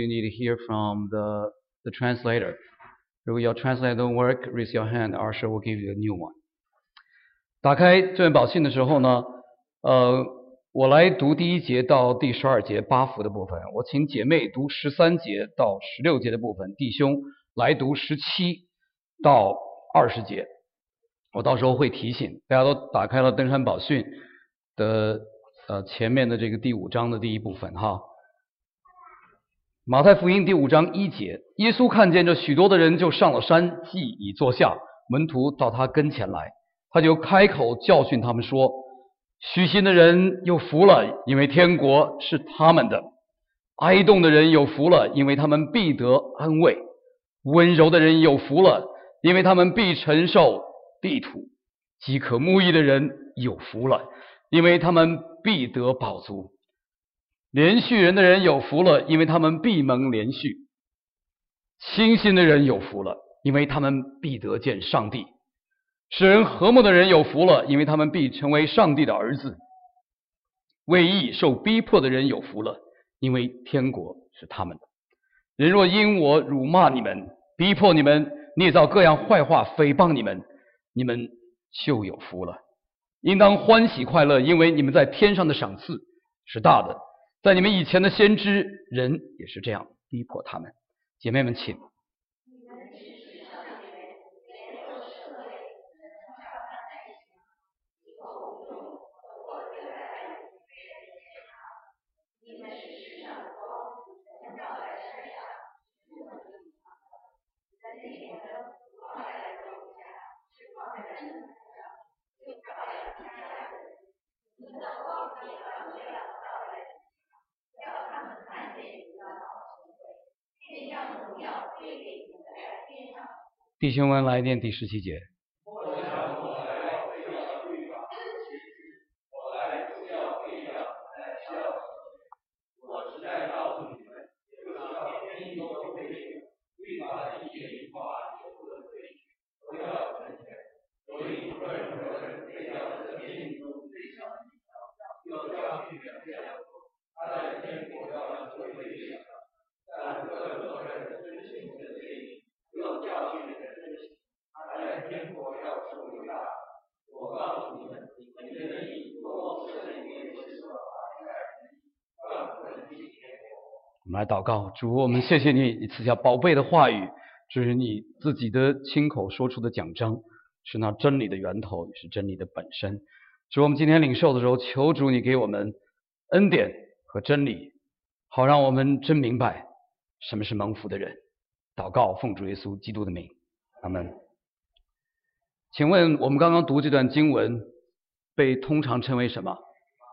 You need to hear from the translator. If your translator don't work, raise your hand. Usher will give you a new one. 打开这本宝训的时候呢，我来读第1节到第12节8福的部分，我请姐妹读13节到16节的部分，弟兄来读17到20节。我到时候会提醒大家都打开了登山宝训的前面的这个第5章的第一部分哈。马太福音第5章1节，耶稣看见这许多的人，就上了山，既已坐下，门徒到他跟前来，他就开口教训他们说：虚心的人有福了，因为天国是他们的；哀恸的人有福了，因为他们必得安慰；温柔的人有福了，因为他们必承受地土；饥渴慕义的人有福了，因为他们必得饱足；连续人的人有福了，因为他们必蒙连续；清心的人有福了，因为他们必得见上帝；使人和睦的人有福了，因为他们必成为上帝的儿子；为义受逼迫的人有福了，因为天国是他们的。人若因我辱骂你们，逼迫你们，捏造各样坏话诽谤你们，你们就有福了。应当欢喜快乐，因为你们在天上的赏赐是大的。在你们以前的先知人也是这样逼迫他们。姐妹们请。弟兄们来念第17节。我们来祷告，主，我们谢谢你赐下宝贝的话语，这是你自己的亲口说出的讲章，是那真理的源头，也是真理的本身。主，我们今天领受的时候，求主你给我们恩典和真理，好让我们真明白什么是蒙福的人。祷告奉主耶稣基督的名，阿们。请问我们刚刚读这段经文被通常称为什么？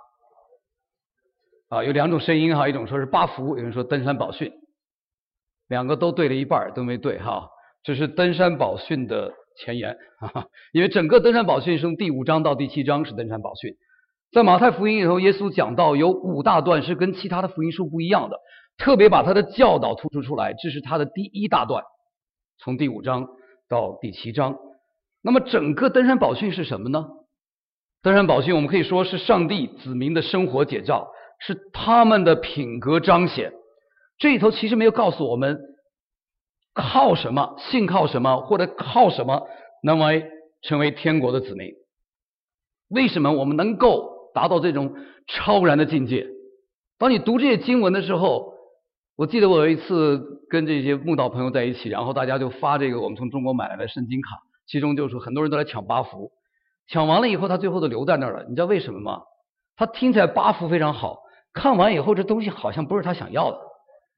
有2种声音哈，一种说是8福，有人说登山宝训，两个都对了一半，都没对哈。这是登山宝训的前言，因为整个登山宝训从第5章到第7章是登山宝训。在马太福音里头，耶稣讲到有5大段是跟其他的福音书不一样的，特别把他的教导突出出来，这是他的第1大段，从第5章到第7章。那么整个登山宝训是什么呢？登山宝训我们可以说是上帝子民的生活解照，是他们的品格彰显。这里头其实没有告诉我们靠什么，信靠什么，或者靠什么能成为天国的子民。为什么我们能够达到这种超然的境界？当你读这些经文的时候，我记得我有一次跟这些慕道朋友在一起，然后大家就发这个我们从中国买来的圣经卡，其中就是很多人都来抢8福，抢完了以后他最后都留在那儿了。你知道为什么吗？他听起来8福非常好，看完以后这东西好像不是他想要的。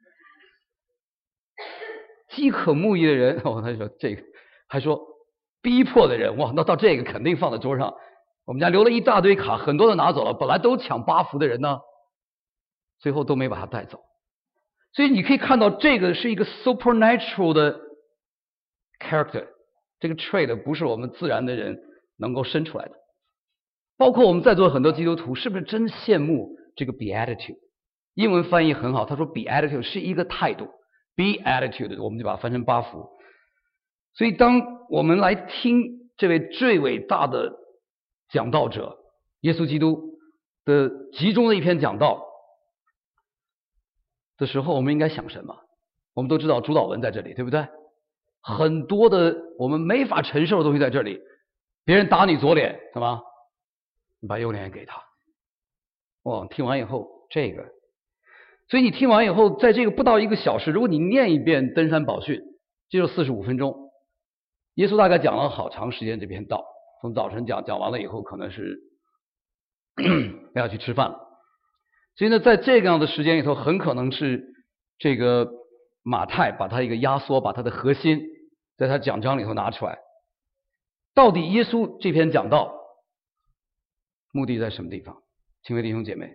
饥渴慕义的人，他说这个，还说逼迫的人，哇，那到这个肯定放在桌上。我们家留了一大堆卡，很多都拿走了，本来都抢8福的人呢，最后都没把它带走。所以你可以看到这个是一个 supernatural 的 character， 这个 trait 不是我们自然的人能够生出来的。包括我们在座很多基督徒，是不是真羡慕这个 beatitude？ 英文翻译很好，他说 beatitude 是一个态度， beatitude 我们就把它翻成8福。所以当我们来听这位最伟大的讲道者耶稣基督的集中的一篇讲道， 的时候，我们应该想什么？我们都知道主导文在这里，对不对？很多的我们没法承受的东西在这里。别人打你左脸，什么？你把右脸也给他。哇，听完以后这个，所以你听完以后，在这个不到1个小时，如果你念一遍登山宝训，这就45分钟。耶稣大概讲了好长时间这篇道，从早晨讲完了以后，可能是要去吃饭了。所以呢，在这样的时间里头，很可能是这个马太把他一个压缩，把他的核心在他讲章里头拿出来。到底耶稣这篇讲道目的在什么地方？亲爱的弟兄姐妹，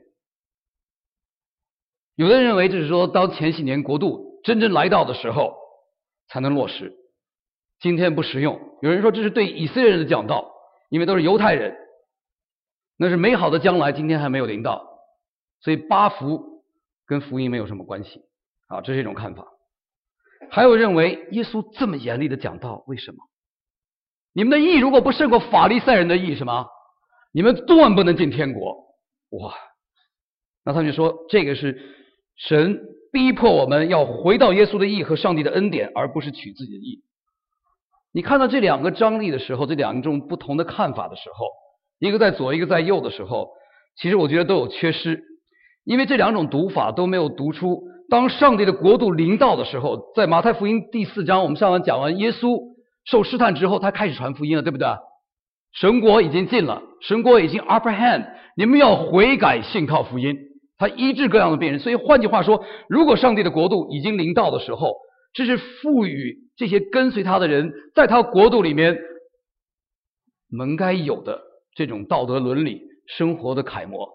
有的人认为这是说，当千禧年国度真正来到的时候才能落实，今天不实用。有人说这是对以色列人的讲道，因为都是犹太人，那是美好的将来，今天还没有临到，所以八福跟福音没有什么关系啊，这是一种看法。还有认为耶稣这么严厉的讲道，为什么？你们的义如果不胜过法利赛人的义，什么？你们断不能进天国。哇！那他们就说，这个是神逼迫我们要回到耶稣的义和上帝的恩典，而不是取自己的义。你看到这两个张力的时候，这两种不同的看法的时候，一个在左，一个在右的时候，其实我觉得都有缺失，因为这两种读法都没有读出，当上帝的国度临到的时候，在马太福音第4章，我们上完讲完耶稣受试探之后，他开始传福音了，对不对？神国已经近了，神国已经 upper hand， 你们要悔改信靠福音，他医治各样的病人。所以换句话说，如果上帝的国度已经临到的时候，这是赋予这些跟随他的人在他国度里面门该有的这种道德伦理生活的楷模。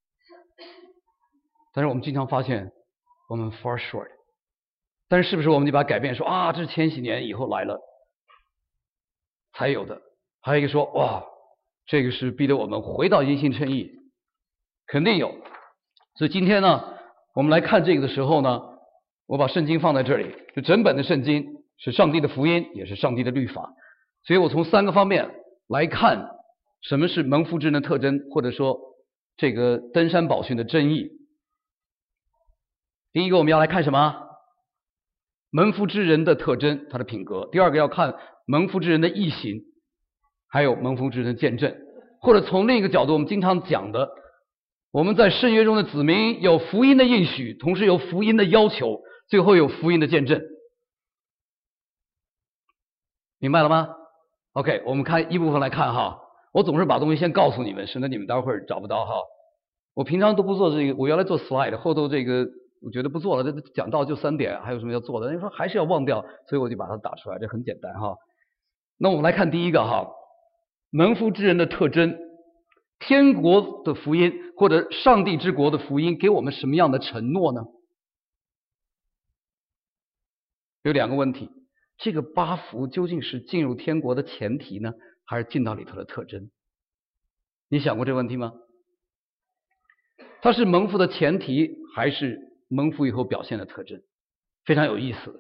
但是我们经常发现我们 far short， 但是是不是我们就把它改变说啊，这是千禧年以后来了才有的？还有一个说哇，这个是逼得我们回到因信称义，肯定有。所以今天呢，我们来看这个的时候呢，我把圣经放在这里，就整本的圣经是上帝的福音，也是上帝的律法。所以我从3个方面来看什么是蒙福之人的特征，或者说这个登山宝训的真义。第一个我们要来看什么？蒙福之人的特征，他的品格。第二个要看蒙福之人的义行，还有蒙福之人的见证。或者从另一个角度，我们经常讲的，我们在圣约中的子民有福音的应许，同时有福音的要求，最后有福音的见证。明白了吗？ OK， 我们看一部分来看哈。我总是把东西先告诉你们，省得你们待会儿找不到哈。我平常都不做这个，我原来做 slide， 后头这个我觉得不做了，这讲到就3点，还有什么要做的？人家说还是要忘掉，所以我就把它打出来，这很简单哈。那我们来看第一个哈，蒙福之人的特征，天国的福音或者上帝之国的福音给我们什么样的承诺呢？有2个问题，这个8福究竟是进入天国的前提呢，还是进到里头的特征？你想过这个问题吗？它是蒙福的前提，还是蒙福以后表现的特征？非常有意思。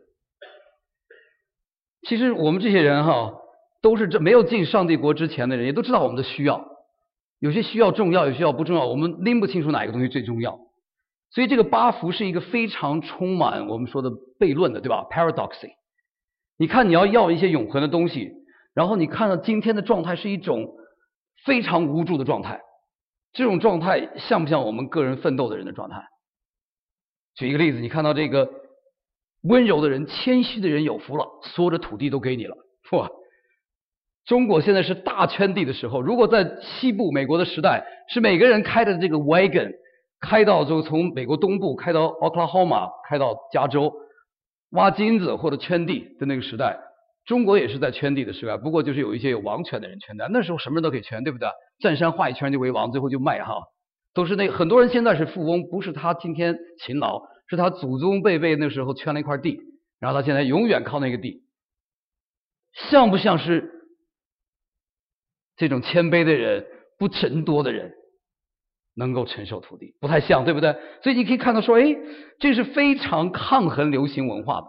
其实我们这些人哈，都是没有进上帝国之前的人，也都知道我们的需要，有些需要重要，有些需要不重要，我们拎不清楚哪一个东西最重要。所以这个8福是一个非常充满我们说的悖论的，对吧？ paradoxy。 你看你要一些永恒的东西，然后你看到今天的状态是一种非常无助的状态，这种状态像不像我们个人奋斗的人的状态？举一个例子，你看到这个温柔的人、谦虚的人有福了，所有的土地都给你了。哇！中国现在是大圈地的时候，如果在西部美国的时代，是每个人开的这个 wagon 开到就从美国东部开到 Oklahoma 开到加州挖金子或者圈地的那个时代，中国也是在圈地的时代，不过就是有一些有王权的人圈的，那时候什么人都可以圈，对不对？占山画一圈就为王，最后就卖哈，都是那很多人现在是富翁，不是他今天勤劳，是他祖宗辈辈那时候圈了一块地，然后他现在永远靠那个地。像不像是这种谦卑的人、不争多的人能够承受土地？不太像，对不对？所以你可以看到说，这是非常抗衡流行文化的。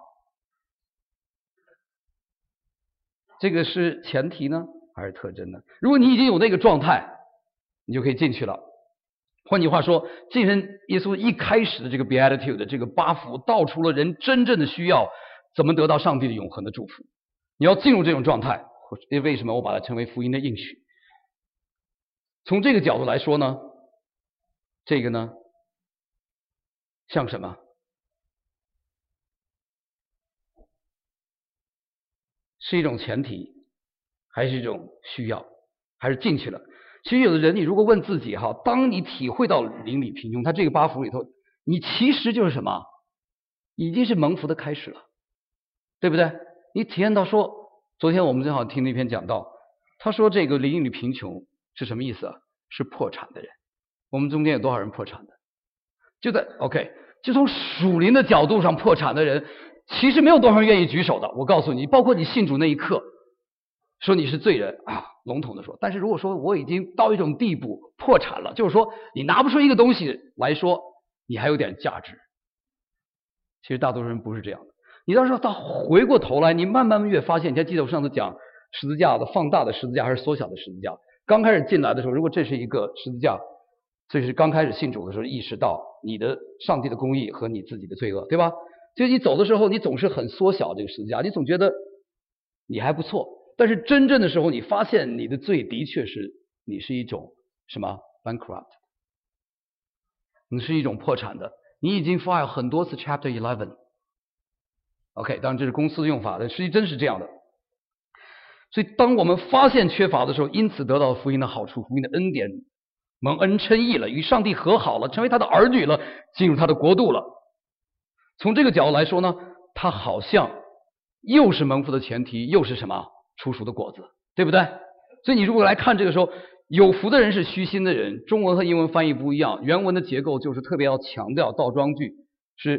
这个是前提呢，还是特征呢？如果你已经有那个状态，你就可以进去了。 换句话说，既然耶稣一开始的这个 beatitude 的这个八福道出了人真正的需要怎么得到上帝的永恒的祝福，你要进入这种状态。为什么我把它称为福音的应许？从这个角度来说呢，这个呢像什么？是一种前提，还是一种需要，还是进去了？其实有的人，你如果问自己哈，当你体会到邻里贫穷，他这个八福里头，你其实就是什么？已经是蒙福的开始了，对不对？你体验到说，昨天我们正好听那篇讲道，他说这个邻里贫穷是什么意思啊？是破产的人。我们中间有多少人破产的？就在 OK， 就从属灵的角度上破产的人，其实没有多少人愿意举手的。我告诉你，包括你信主那一刻，说你是罪人啊，笼统的说。但是如果说我已经到一种地步破产了，就是说你拿不出一个东西来说你还有点价值，其实大多数人不是这样的。你到时候回过头来，你慢慢越发现，你还记得我上次讲十字架的放大的十字架还是缩小的十字架？刚开始进来的时候，如果这是一个十字架，这是刚开始信主的时候意识到你的上帝的公义和你自己的罪恶，对吧？就你走的时候，你总是很缩小这个十字架，你总觉得你还不错。但是真正的时候，你发现你的罪的确是你是一种什么 bankrupt， 你是一种破产的，你已经 file 很多次 Chapter 11。OK， 当然这是公司的用法，但实际真是这样的。所以当我们发现缺乏的时候，因此得到福音的好处，福音的恩典，蒙恩称义了，与上帝和好了，成为他的儿女了，进入他的国度了。从这个角度来说呢，他好像又是蒙福的前提，又是什么？出熟的果子，对不对？所以你如果来看这个时候，有福的人是虚心的人，中文和英文翻译不一样，原文的结构就是特别要强调倒装句是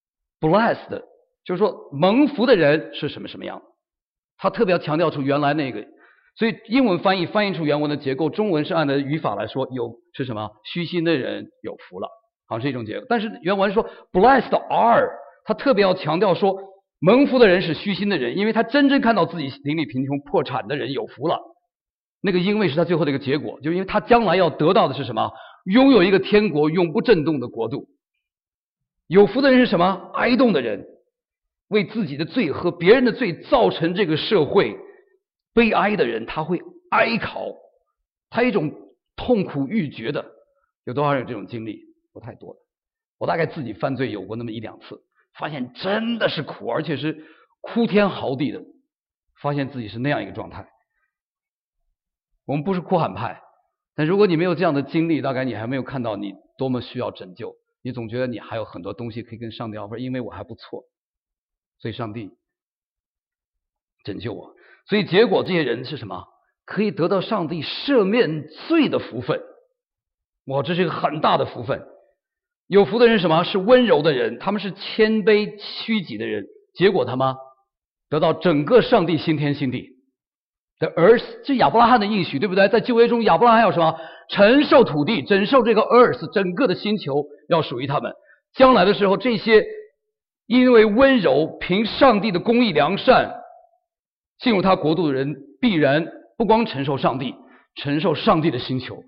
blessed， 就是说蒙福的人是什么什么样，他特别要强调出原来那个。所以英文翻译出原文的结构，中文是按照语法来说，是什么？虚心的人有福了，好像是一种结构。但是原文说 blessed are， 他特别要强调说蒙福的人是虚心的人，因为他真正看到自己邻里贫穷破产的人有福了。那个因为是他最后的一个结果，就因为他将来要得到的是什么？拥有一个天国永不震动的国度。有福的人是什么？哀痛的人，为自己的罪和别人的罪造成这个社会悲哀的人，他会哀嚎，他一种痛苦欲绝的。有多少人有这种经历？不太多的。我大概自己犯罪有过那么一两次，发现真的是苦，而且是哭天嚎地的，发现自己是那样一个状态。我们不是哭喊派，但如果你没有这样的经历，大概你还没有看到你多么需要拯救，你总觉得你还有很多东西可以跟上帝offer，因为我还不错，所以上帝拯救我。所以结果这些人是什么？可以得到上帝赦免罪的福分。哇，这是一个很大的福分。有福的人是什么？是温柔的人，他们是谦卑屈己的人，结果他们得到整个上帝新天新地的earth，这亚伯拉罕的应许，对不对？在旧约中，亚伯拉罕有什么？承受土地，承受这个 earth， 整个的星球要属于他们。将来的时候，这些因为温柔凭上帝的公义良善进入他国度的人，必然不光承受上帝，承受上帝的星球。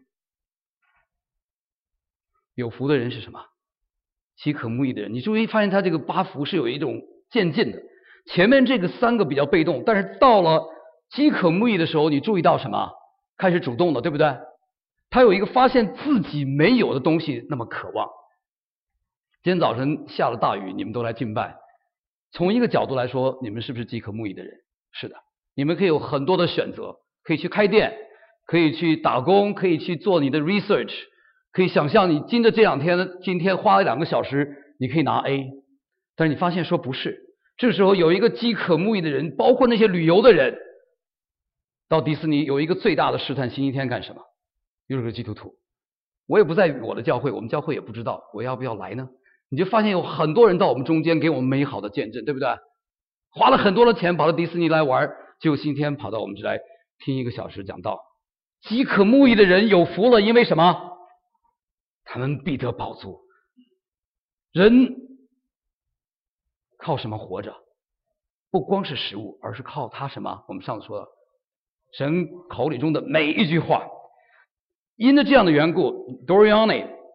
有福的人是什么？饥渴慕义的人。你注意发现他这个八福是有一种渐进的，前面这个三个比较被动，但是到了饥渴慕义的时候，你注意到什么？开始主动了，对不对？他有一个发现自己没有的东西那么渴望。今天早晨下了大雨，你们都来敬拜，从一个角度来说，你们是不是饥渴慕义的人？是的，你们可以有很多的选择，可以去开店，可以去打工，可以去做你的 research， 可以想象你今天花了2个小时，你可以拿 A， 但是你发现说不是。这时候有一个饥渴慕义的人，包括那些旅游的人，到迪士尼有一个最大的试探，星期天干什么？又是个基督徒，我也不在我的教会，我们教会也不知道我要不要来呢。你就发现有很多人到我们中间给我们美好的见证，对不对？花了很多的钱跑到迪士尼来玩，结果星期天跑到我们这来听1个小时讲道。饥渴慕义的人有福了，因为什么？他们必得饱足。人靠什么活着？不光是食物，而是靠他什么？我们上次说的，神口里中的每一句话。因着这样的缘故 ，Doriani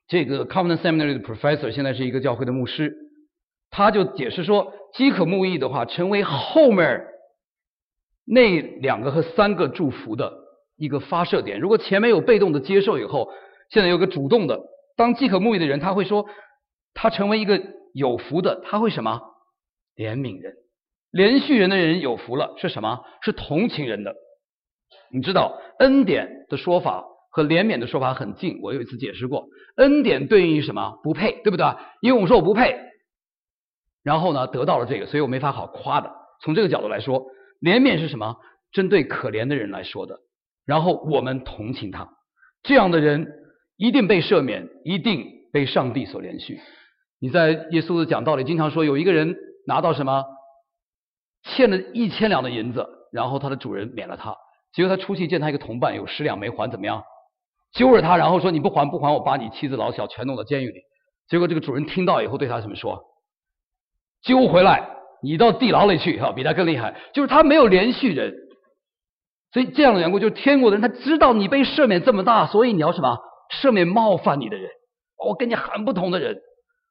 这个 Covenant Seminary 的 professor 现在是一个教会的牧师，他就解释说，饥渴慕义的话，成为后面那2个和3个祝福的一个发射点。如果前面有被动的接受以后，现在有个主动的，当饥渴慕义的人，他会说，他成为一个有福的，他会什么？怜悯人。连续人的人有福了，是什么？是同情人的。你知道恩典的说法和怜悯的说法很近，我有一次解释过，恩典对应于什么？不配，对不对？因为我说我不配，然后呢得到了这个，所以我没法好夸的。从这个角度来说，怜悯是什么？针对可怜的人来说的，然后我们同情他，这样的人一定被赦免，一定被上帝所怜恤。你在耶稣的讲道里经常说，有一个人拿到什么欠了1000两的银子，然后他的主人免了他，结果他出去见他一个同伴有10两没还，怎么样？揪着他，然后说你不还，我把你妻子老小全弄到监狱里。结果这个主人听到以后对他怎么说？揪回来，你到地牢里去，比他更厉害。就是他没有连续人，所以这样的缘故，就是天国的人他知道你被赦免这么大，所以你要什么？赦免冒犯你的人，我跟你很不同的人。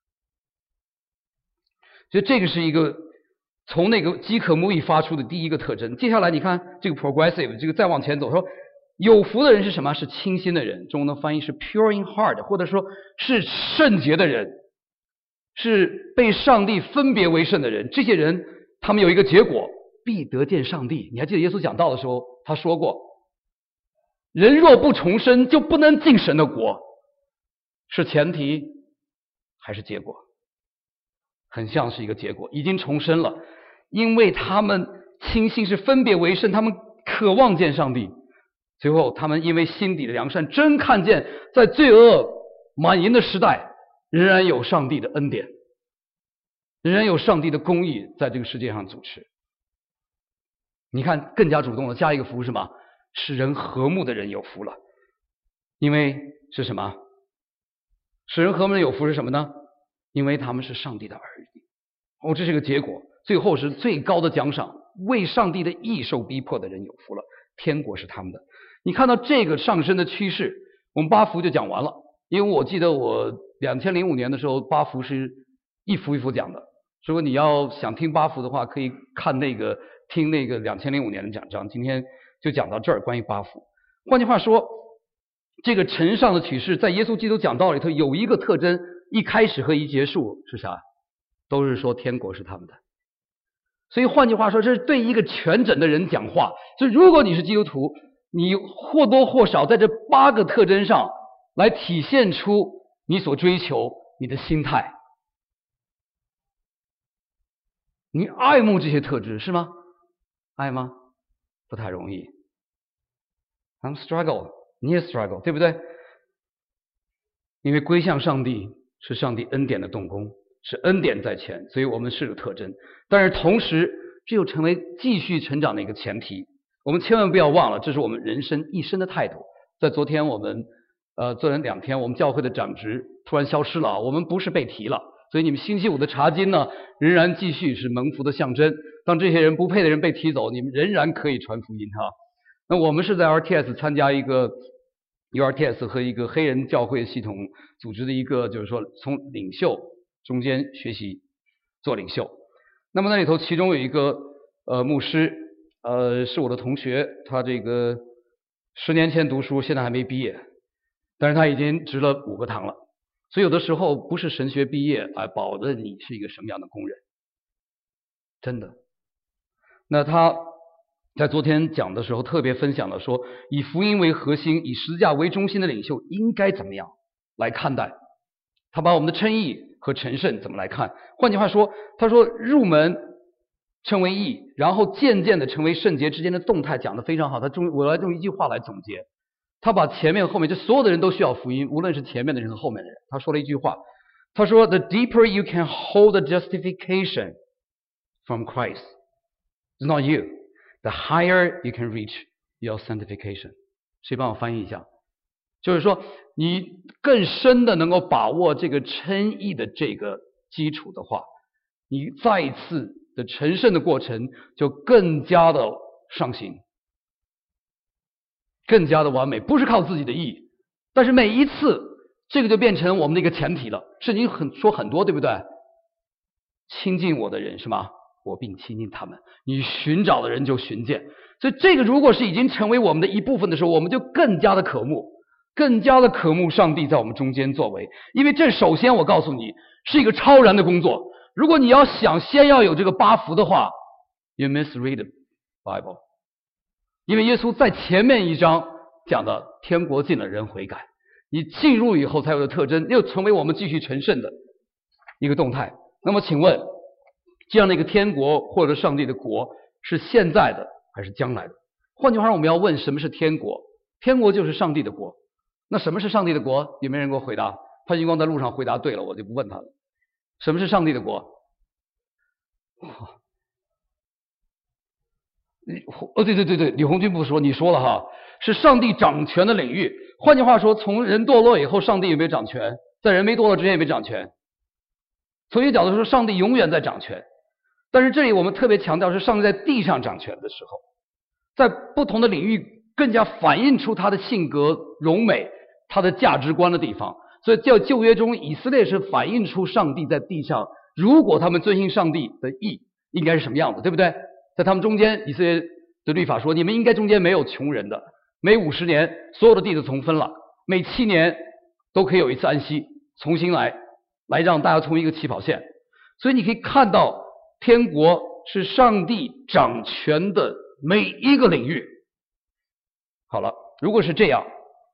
所以这个是一个从那个饥渴慕义发出的第一个特征。接下来你看这个 progressive， 这个再往前走，说有福的人是什么？是清心的人，中文的翻译是 pure in heart， 或者说是圣洁的人，是被上帝分别为圣的人。这些人他们有一个结果，必得见上帝。你还记得耶稣讲道的时候他说过，人若不重生就不能进神的国，是前提还是结果？很像是一个结果，已经重生了，因为他们清心是分别为圣，他们渴望见上帝，最后他们因为心底的良善，真看见在罪恶满盈的时代，仍然有上帝的恩典，仍然有上帝的公义在这个世界上主持。你看更加主动的加一个福是什么？使人和睦的人有福了，因为是什么？使人和睦的人有福是什么呢？因为他们是上帝的儿女。这是个结果。最后是最高的奖赏，为上帝的义受逼迫的人有福了，天国是他们的。你看到这个上升的趋势，我们8福就讲完了。因为我记得我2005年的时候8福是一幅一幅讲的，如果你要想听8福的话，可以看听那个2005年的讲章。今天就讲到这儿，关于8福。换句话说，这个承上的启示在耶稣基督讲道里头有一个特征，一开始和一结束是啥？都是说天国是他们的。所以换句话说，这是对一个全整的人讲话。所以如果你是基督徒，你或多或少在这8个特征上来体现出你所追求你的心态。你爱慕这些特质是吗？爱吗？不太容易。I'm struggle， 你也 struggle， 对不对？因为归向上帝是上帝恩典的动工，是恩典在前，所以我们是有特征。但是同时，这又成为继续成长的一个前提。我们千万不要忘了，这是我们人生一生的态度。在昨天我们昨天2天，我们教会的长职突然消失了，我们不是被提了。所以你们星期5的查经呢，仍然继续是蒙福的象征。当这些人不配的人被提走，你们仍然可以传福音哈。那我们是在 RTS 参加一个 URTS 和一个黑人教会系统组织的一个，就是说从领袖中间学习做领袖。那么那里头其中有一个牧师是我的同学，他这个10年前读书，现在还没毕业，但是他已经植了5个堂了。所以有的时候不是神学毕业保证你是一个什么样的工人，真的。那他在昨天讲的时候特别分享了说，以福音为核心，以十字架为中心的领袖应该怎么样来看待。他把我们的称义和成圣怎么来看。换句话说，他说入门成为义，然后渐渐的成为圣洁之间的动态讲得非常好。我来用一句话来总结，他把前面和后面，就所有的人都需要福音，无论是前面的人和后面的人。他说了一句话，他说 The deeper you can hold the justification from Christ, it's not you, the higher you can reach your sanctification。 谁帮我翻译一下？就是说你更深的能够把握这个称义的这个基础的话，你再一次的成圣的过程就更加的上行，更加的完美。不是靠自己的义，但是每一次这个就变成我们的一个前提了。圣经说很多，对不对？亲近我的人是吗？我并亲近他们。你寻找的人就寻见。所以这个如果是已经成为我们的一部分的时候，我们就更加的渴慕上帝在我们中间作为。因为这首先我告诉你是一个超然的工作。如果你要想先要有这个8福的话， you misread the Bible。 因为耶稣在前面一章讲的天国近了人悔改，你进入以后才有的特征，又成为我们继续成圣的一个动态。那么请问，这样的一个天国或者上帝的国是现在的还是将来的？换句话说，我们要问什么是天国？天国就是上帝的国。那什么是上帝的国？有没有人给我回答？潘金光在路上回答对了，我就不问他了。什么是上帝的国？对，李红军不说，你说了哈，是上帝掌权的领域。换句话说，从人堕落以后，上帝有没有掌权？在人没堕落之前有没有掌权？从一个角度说，上帝永远在掌权。但是这里我们特别强调是上帝在地上掌权的时候，在不同的领域更加反映出他的性格荣美，他的价值观的地方。所以在旧约中，以色列是反映出上帝在地上，如果他们遵行上帝的意，应该是什么样子，对不对？在他们中间，以色列的律法说，你们应该中间没有穷人的，每50年所有的地都重分了，每7年都可以有一次安息，重新来让大家从一个起跑线。所以你可以看到，天国是上帝掌权的每一个领域。好了，如果是这样，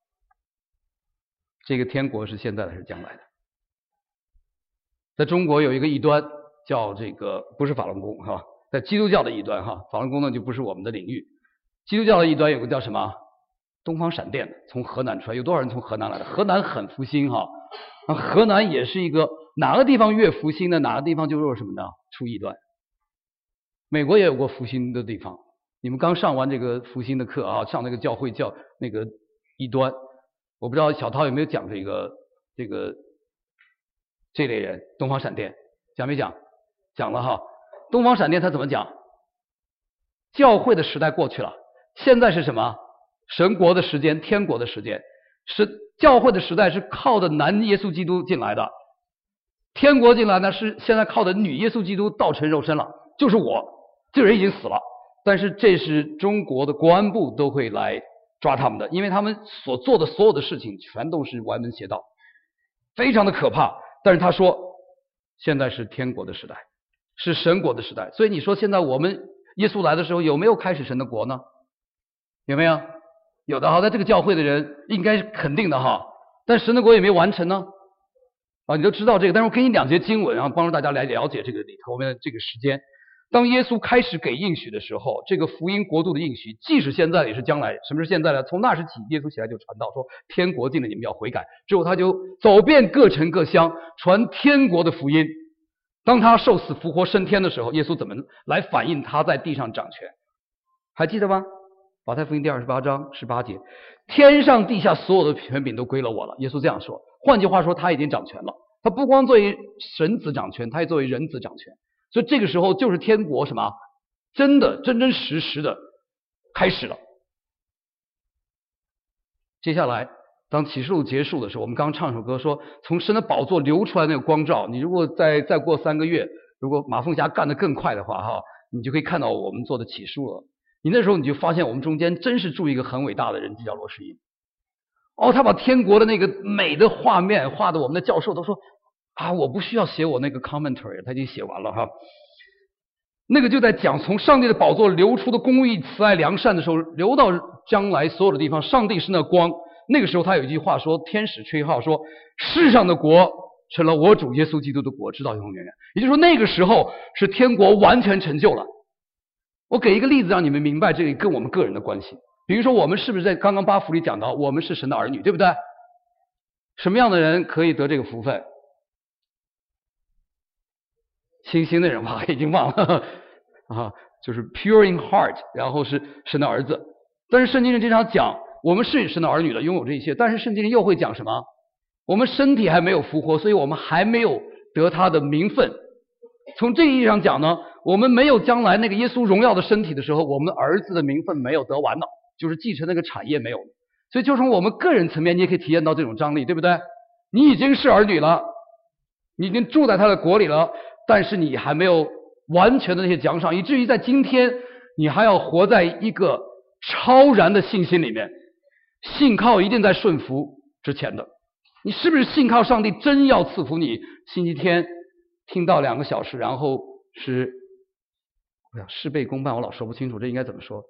这个天国是现在的还是将来的？在中国有一个异端叫这个，不是法轮功哈，在基督教的异端哈，法轮功呢就不是我们的领域。基督教的异端有个叫什么东方闪电的，从河南出来。有多少人从河南来的？河南很复兴哈，河南也是一个哪个地方越复兴呢，哪个地方就有什么呢？出异端。美国也有过复兴的地方，你们刚上完这个复兴的课啊，上那个教会叫那个异端。我不知道小涛有没有讲这类人，东方闪电讲没讲？讲了哈。东方闪电他怎么讲？教会的时代过去了，现在是什么？神国的时间，天国的时间。教会的时代是靠的男耶稣基督进来的，天国进来呢是现在靠的女耶稣基督道成肉身了，就是我，这个人已经死了，但是这是中国的国安部都会来抓他们的，因为他们所做的所有的事情全都是歪门邪道，非常的可怕。但是他说现在是天国的时代，是神国的时代。所以你说现在我们耶稣来的时候有没有开始神的国呢？有没有？有的哈，在这个教会的人应该是肯定的哈，但神的国也没完成呢啊，你都知道这个。但是我给你2节经文，然后帮助大家来了解这个里头面的这个时间。当耶稣开始给应许的时候，这个福音国度的应许既是现在也是将来。什么是现在呢？从那时起，耶稣起来就传道说天国近了，你们要悔改。之后他就走遍各城各乡，传天国的福音。当他受死复活升天的时候，耶稣怎么来反映他在地上掌权？还记得吗？马太福音第28章18节，天上地下所有的权柄都归了我了。耶稣这样说，换句话说，他已经掌权了。他不光作为神子掌权，他也作为人子掌权。所以这个时候就是天国什么？真的真真实实的开始了。接下来当启示录结束的时候，我们刚唱首歌说从神的宝座流出来那个光照，你如果再过3个月，如果马凤霞干得更快的话哈，你就可以看到我们做的启示录了。你那时候你就发现我们中间真是住一个很伟大的人，就叫罗世英。他把天国的那个美的画面画的我们的教授都说啊，我不需要写我那个 commentary， 他已经写完了哈。那个就在讲从上帝的宝座流出的公义、慈爱、良善的时候，流到将来所有的地方，上帝是那光。那个时候他有一句话说，天使吹号说，世上的国成了我主耶稣基督的国，直到永永远远。也就是说那个时候是天国完全成就了。我给一个例子让你们明白这里跟我们个人的关系。比如说我们是不是在刚刚8福里讲到我们是神的儿女，对不对？什么样的人可以得这个福分？清心的人吧，已经忘了啊，就是 pure in heart， 然后是神的儿子。但是圣经里经常讲我们是神的儿女的，拥有这一切。但是圣经里又会讲什么？我们身体还没有复活，所以我们还没有得他的名分。从这个意义上讲呢，我们没有将来那个耶稣荣耀的身体的时候，我们儿子的名分没有得完呢，就是继承那个产业没有。所以就从我们个人层面，你也可以体验到这种张力，对不对？ 你已经是儿女了，你已经住在他的国里了，但是你还没有完全的那些奖赏，以至于在今天你还要活在一个超然的信心里面。信靠一定在顺服之前的。你是不是信靠上帝真要赐福你？星期天听到2个小时，然后是事倍功半，我老说不清楚，这应该怎么说？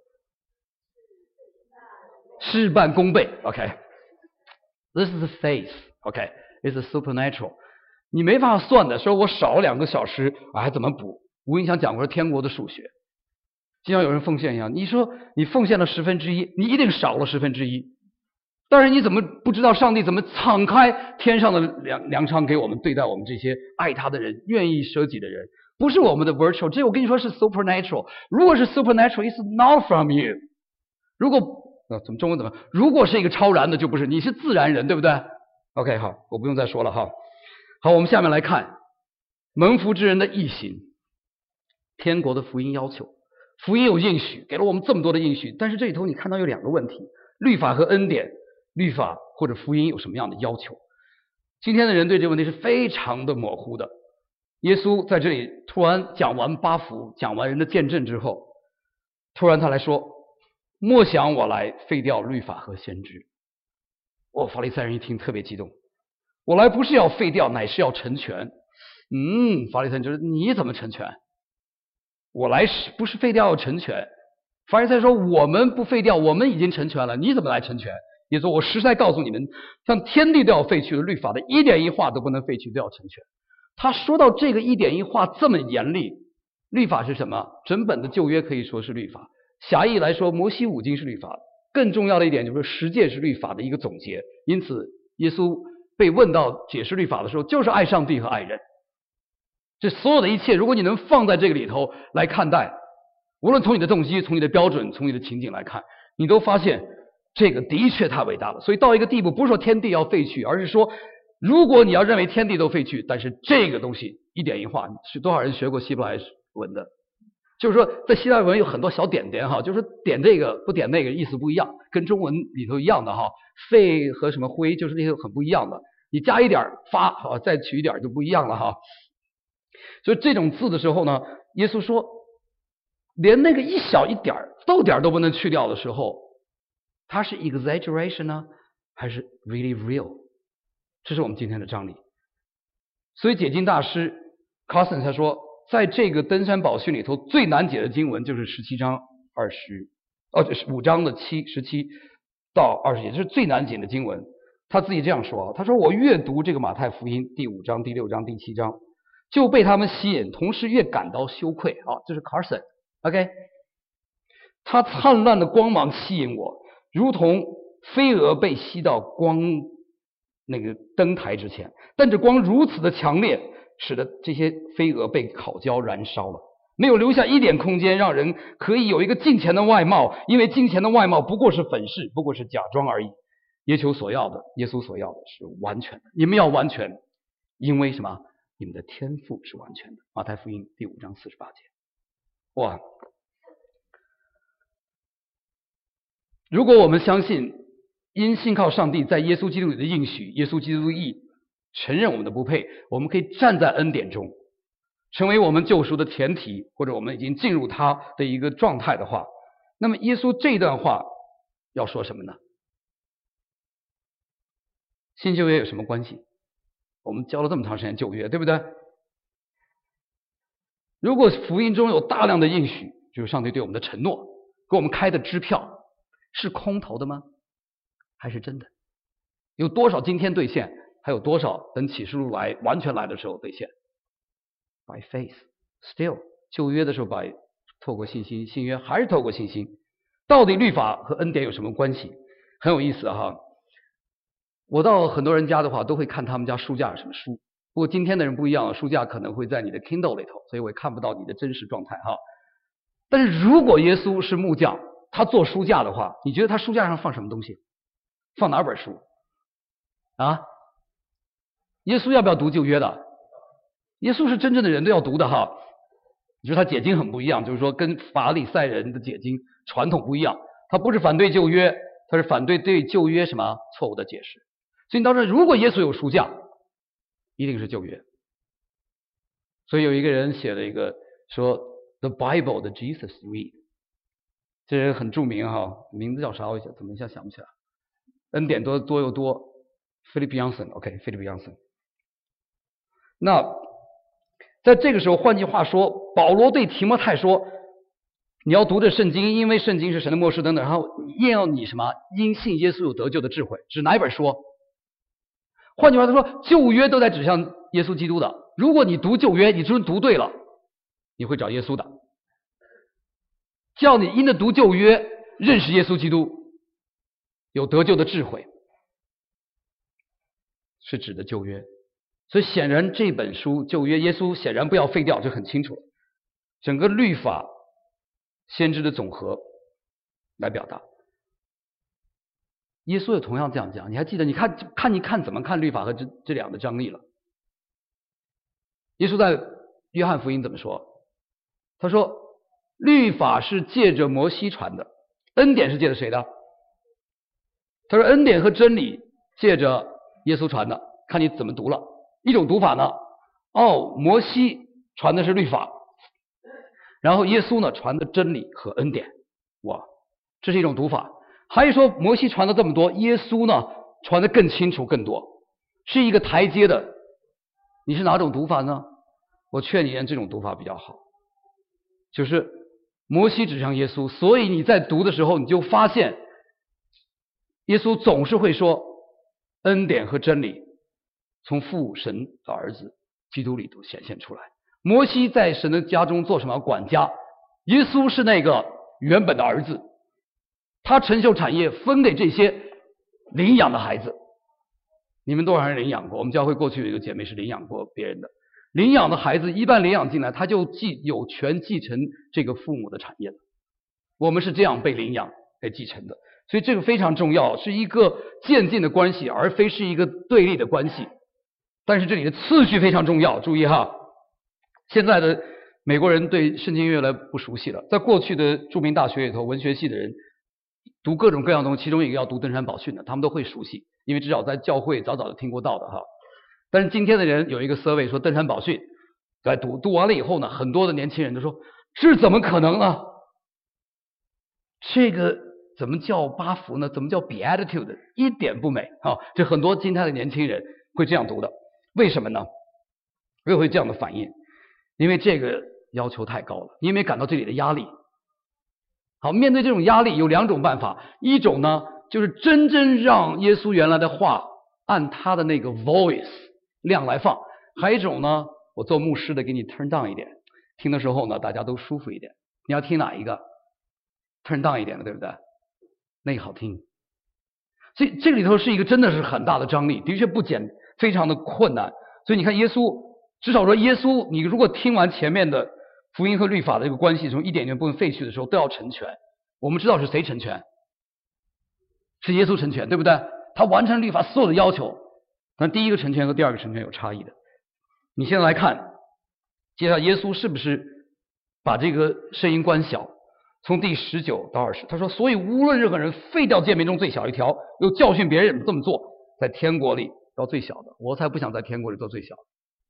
事半功倍。OK，This is faith. OK，it's supernatural. 你没法算的，说我少了2个小时，我还怎么补？吴英祥讲过天国的数学，就像有人奉献一样，你说你奉献了1/10，你一定少了1/10。但是你怎么不知道上帝怎么敞开天上的粮仓给我们对待我们这些爱他的人，愿意舍己的人？不是我们的 virtual， 这我跟你说是 supernatural。如果是 supernatural, it's not from you。如果怎么中文怎么？如果是一个超然的，就不是，你是自然人，对不对 ？OK， 好，我不用再说了哈。好，我们下面来看蒙福之人的义行，天国的福音要求。福音有应许，给了我们这么多的应许，但是这里头你看到有2个问题：律法和恩典。律法或者福音有什么样的要求？今天的人对这个问题是非常的模糊的。耶稣在这里突然讲完8福，讲完人的见证之后，突然他来说：莫想我来废掉律法和先知。法利赛人一听特别激动，我来不是要废掉，乃是要成全。法利赛人就是你怎么成全？我来不是废掉要成全。法利赛人说我们不废掉，我们已经成全了，你怎么来成全？也说我实在告诉你们，像天地都要废去的律法的一点一画都不能废去，都要成全。他说到这个一点一画这么严厉，律法是什么？整本的旧约可以说是律法。狭义来说，摩西5经是律法。更重要的一点就是十诫是律法的一个总结。因此，耶稣被问到解释律法的时候，就是爱上帝和爱人。这所有的一切，如果你能放在这个里头来看待，无论从你的动机、从你的标准、从你的情景来看，你都发现这个的确太伟大了。所以到一个地步，不是说天地要废去，而是说如果你要认为天地都废去，但是这个东西一点一画，是多少人学过希伯来文的？就是说在希腊文有很多小点点哈，就是说点这个不点那个意思不一样，跟中文里头一样的哈，废和什么灰就是那些很不一样的，你加一点发好再取一点就不一样了哈。所以这种字的时候呢，耶稣说连那个一小一点逗点都不能去掉的时候，它是 exaggeration 呢，还是 really real？ 这是我们今天的张力。所以解经大师 Carson 他说，在这个登山宝训里头最难解的经文就是17章5章的17到20节，这是最难解的经文。他自己这样说，他说我阅读这个马太福音第5章、第6章、第7章，就被他们吸引，同时越感到羞愧。这是 Carson。OK， 他灿烂的光芒吸引我，如同飞蛾被吸到光那个灯台之前，但这光如此的强烈，使得这些飞蛾被烤焦燃烧了，没有留下一点空间让人可以有一个敬虔的外貌，因为敬虔的外貌不过是粉饰，不过是假装而已。耶稣所要的是完全的，你们要完全，因为什么？你们的天赋是完全的。马太福音第5章48节。哇！如果我们相信因信靠上帝在耶稣基督里的应许，耶稣基督的义，承认我们的不配，我们可以站在恩典中，成为我们救赎的前提，或者我们已经进入他的一个状态的话，那么耶稣这段话要说什么呢？新旧约有什么关系？我们教了这么长时间旧约，对不对？如果福音中有大量的应许，就是上帝对我们的承诺，给我们开的支票，是空头的吗？还是真的？有多少今天兑现？还有多少等启示录来完全来的时候兑现 ？By faith, still， 旧约的时候透过信心，新约还是透过信心。到底律法和恩典有什么关系？很有意思哈。我到很多人家的话，都会看他们家书架有什么书。不过今天的人不一样，书架可能会在你的 Kindle 里头，所以我也看不到你的真实状态哈。但是如果耶稣是木匠，他做书架的话，你觉得他书架上放什么东西？放哪本书？耶稣要不要读旧约的？耶稣是真正的人都要读的哈。你说他解经很不一样，就是说跟法利赛人的解经传统不一样。他不是反对旧约，他是反对对旧约什么错误的解释。 所以你当时如果耶稣有书架，一定是旧约。所以有一个人写了一个说 The Bible that Jesus read， 这人很著名哈，名字叫啥？我怎么一下想不起来。恩典多又多 ，Philip Yancey，OK，Philip Yancey。那在这个时候，换句话说，保罗对提摩太说，你要读这圣经，因为圣经是神的默示等等，然后要你什么？因信耶稣有得救的智慧。指哪一本书？换句话说，旧约都在指向耶稣基督的。如果你读旧约，你真读对了，你会找耶稣的。叫你因着读旧约认识耶稣基督，有得救的智慧，是指的旧约。所以显然这本书旧约，耶稣显然不要废掉，这很清楚。整个律法先知的总和来表达。耶稣也同样这样讲，你还记得？你看怎么看律法和这两个张力了？耶稣在约翰福音怎么说？他说律法是借着摩西传的，恩典是借着谁的？他说恩典和真理借着耶稣传的，看你怎么读了。一种读法呢，摩西传的是律法，然后耶稣呢传的真理和恩典。哇，这是一种读法。还有说摩西传了这么多，耶稣呢传的更清楚更多，是一个台阶的。你是哪种读法呢？我劝你这种读法比较好，就是摩西指向耶稣，所以你在读的时候你就发现耶稣总是会说恩典和真理从父神的儿子基督里都显现出来。摩西在神的家中做什么？管家。耶稣是那个原本的儿子，他承受产业分给这些领养的孩子。你们多少人领养过？我们教会过去有一个姐妹是领养过别人的。领养的孩子一般领养进来，他就有权继承这个父母的产业的。我们是这样被领养被继承的，所以这个非常重要，是一个渐进的关系，而非是一个对立的关系。但是这里的次序非常重要，注意哈。现在的美国人对圣经越来不熟悉了，在过去的著名大学里头，文学系的人读各种各样的东西，其中一个要读登山宝训的，他们都会熟悉，因为至少在教会早早就听过道的哈。但是今天的人有一个 survey 说登山宝训来读完了以后呢，很多的年轻人都说这怎么可能呢？这个怎么叫八福呢？怎么叫 beatitude？ 一点不美啊！这很多今天的年轻人会这样读的，为什么呢？为什么会这样的反应？因为这个要求太高了，你有没有感到这里的压力？好，面对这种压力有两种办法，一种呢就是真正让耶稣原来的话按他的那个 voice 量来放，还有一种呢，我做牧师的给你 turn down 一点，听的时候呢大家都舒服一点。你要听哪一个 turn down 一点的，对不对？那个好听。所以这里头是一个真的是很大的张力，的确非常的困难。所以你看耶稣，至少说耶稣，你如果听完前面的福音和律法的这个关系从一点点部分废去的时候，都要成全。我们知道是谁成全？是耶稣成全，对不对？他完成律法所有的要求。但第一个成全和第二个成全有差异的。你现在来看，接下来耶稣是不是把这个声音关小？从第19到20，他说：“所以无论任何人废掉诫命中最小一条，又教训别人这么做，在天国里要最小的。我才不想在天国里做最小的。”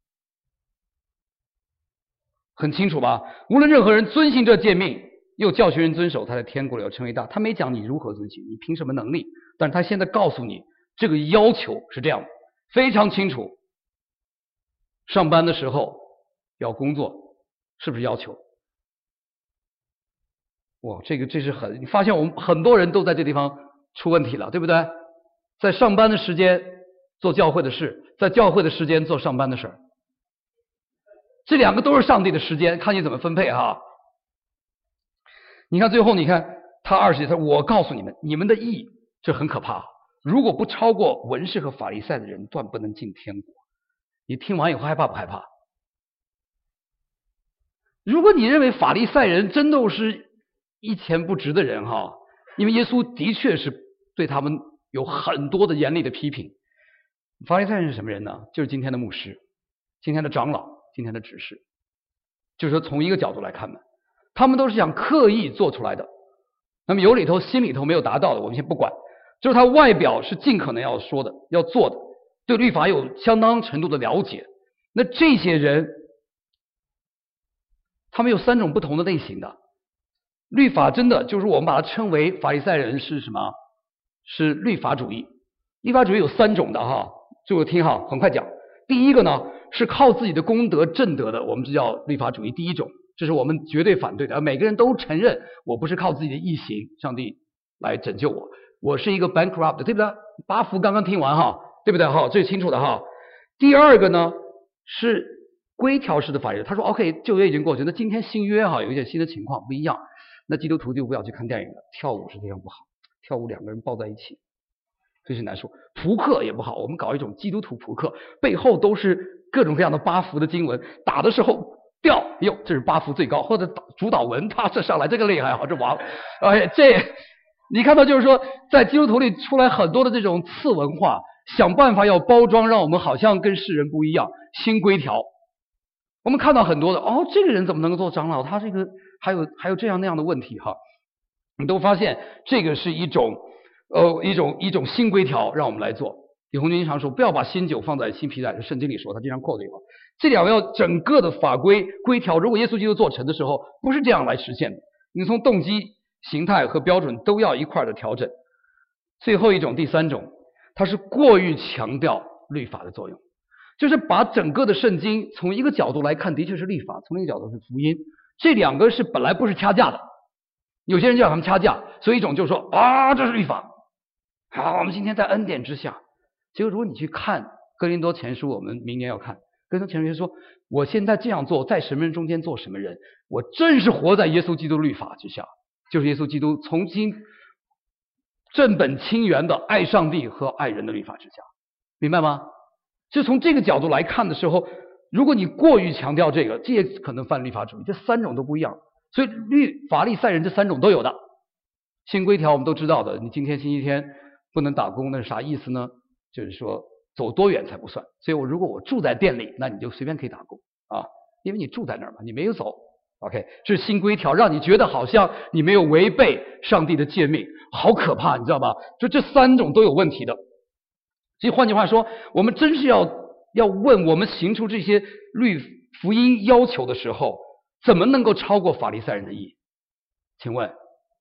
很清楚吧？无论任何人遵行这诫命，又教训人遵守，他在天国里要称为大。他没讲你如何遵行，你凭什么能力？但是他现在告诉你，这个要求是这样的，非常清楚。上班的时候要工作，是不是要求？哇，这是你发现我们很多人都在这地方出问题了，对不对？在上班的时间做教会的事，在教会的时间做上班的事，这两个都是上帝的时间，看你怎么分配哈。你看最后，你看他20节，他说：“我告诉你们，你们的义，这很可怕。如果不超过文士和法利赛的人，断不能进天国。”你听完以后害怕不害怕？如果你认为法利赛人真的是一钱不值的人哈，因为耶稣的确是对他们有很多的严厉的批评。法利赛人是什么人呢？就是今天的牧师、今天的长老、今天的执事。就是说从一个角度来看呢，他们都是想刻意做出来的。那么心里头没有达到的，我们先不管。 就是他外表是尽可能要说的、要做的，对律法有相当程度的了解。那这些人，他们有3种不同的类型的。律法真的就是我们把它称为法利赛人是什么？是律法主义。律法主义有3种的哈，注意听哈，很快讲。第一个呢是靠自己的功德正得的，我们这叫律法主义第一种，这是我们绝对反对的。每个人都承认我不是靠自己的义行，上帝来拯救我，我是一个 bankrupt， 对不对？8福刚刚听完哈，对不对哈？最清楚的哈。第二个呢是规条式的法律，他说 OK， 旧约已经过去，那今天新约哈有一点新的情况不一样，那基督徒就不要去看电影了，跳舞是非常不好，跳舞2个人抱在一起这是难说，扑克也不好，我们搞一种基督徒扑克，背后都是各种各样的8福的经文，打的时候掉，哟，这是8福最高，或者主导文，他这上来这个厉害啊，这王，这你看到就是说，在基督徒里出来很多的这种次文化，想办法要包装，让我们好像跟世人不一样，新规条。我们看到很多的，这个人怎么能够做长老？他这个还有这样那样的问题哈，你都发现这个是一种新规条，让我们来做。李红军经常说，不要把新酒放在新皮袋，圣经里说，他经常 quote 这个。这2个要整个的法规规条，如果耶稣基督做成的时候，不是这样来实现的。你从动机、形态和标准都要一块的调整。最后一种，第3种，它是过于强调律法的作用，就是把整个的圣经从一个角度来看，的确是律法，从另一个角度是福音。这2个是本来不是掐架的，有些人就让他们掐架，所以一种就说这是律法，好，我们今天在恩典之下。结果如果你去看哥林多前书，我们明年要看哥林多前书说，我现在这样做，在什么人中间做什么人，我正是活在耶稣基督律法之下，就是耶稣基督重新正本清源的爱上帝和爱人的律法之下，明白吗？就从这个角度来看的时候，如果你过于强调这个，这也可能犯律法主义。这3种都不一样，所以法利赛人这3种都有的。新规条我们都知道的，你今天星期天不能打工，那是啥意思呢？就是说走多远才不算。所以如果我住在店里，那你就随便可以打工啊，因为你住在那儿嘛，你没有走。OK， 这是新规条，让你觉得好像你没有违背上帝的诫命，好可怕，你知道吧？就这3种都有问题的。所以换句话说，我们真是要问，我们行出这些福音要求的时候，怎么能够超过法利赛人的义？请问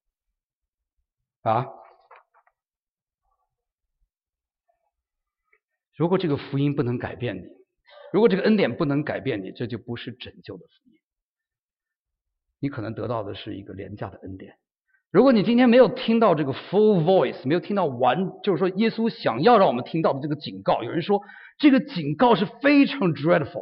如果这个福音不能改变你，如果这个恩典不能改变你，这就不是拯救的福音，你可能得到的是一个廉价的恩典。如果你今天没有听到这个 full voice， 没有听到就是说耶稣想要让我们听到的这个警告，有人说这个警告是非常 dreadful，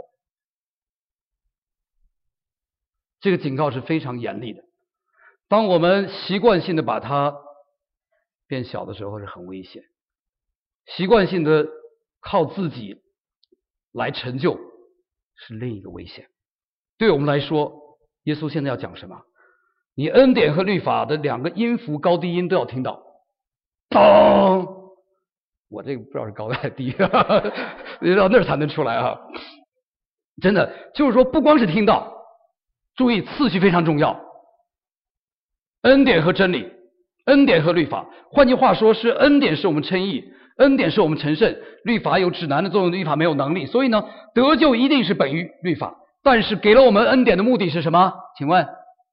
这个警告是非常严厉的。当我们习惯性的把它变小的时候，是很危险。习惯性的靠自己来成就是另一个危险。对我们来说，耶稣现在要讲什么？你恩典和律法的2个音符高低音都要听到。当，我这个不知道是高还是低，你到那儿才能出来啊！真的就是说，不光是听到，注意次序非常重要。恩典和真理，恩典和律法。换句话说，是恩典是我们称义，恩典是我们成圣，律法有指南的作用，律法没有能力。所以呢，得救一定是本于律法，但是给了我们恩典的目的是什么？请问？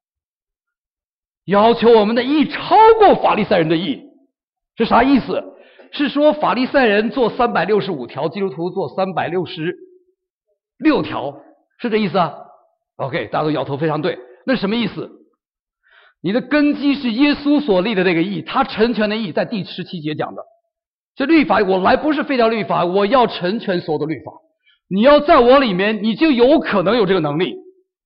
要求我们的义超过法利赛人的义，是啥意思？是说法利赛人做365条，基督徒做366条，是这意思啊 ？OK， 大家都摇头，非常对。那是什么意思？你的根基是耶稣所立的这个义，他成全的义，在第17节讲的。这律法我来不是废掉律法，我要成全所有的律法。你要在我里面，你就有可能有这个能力。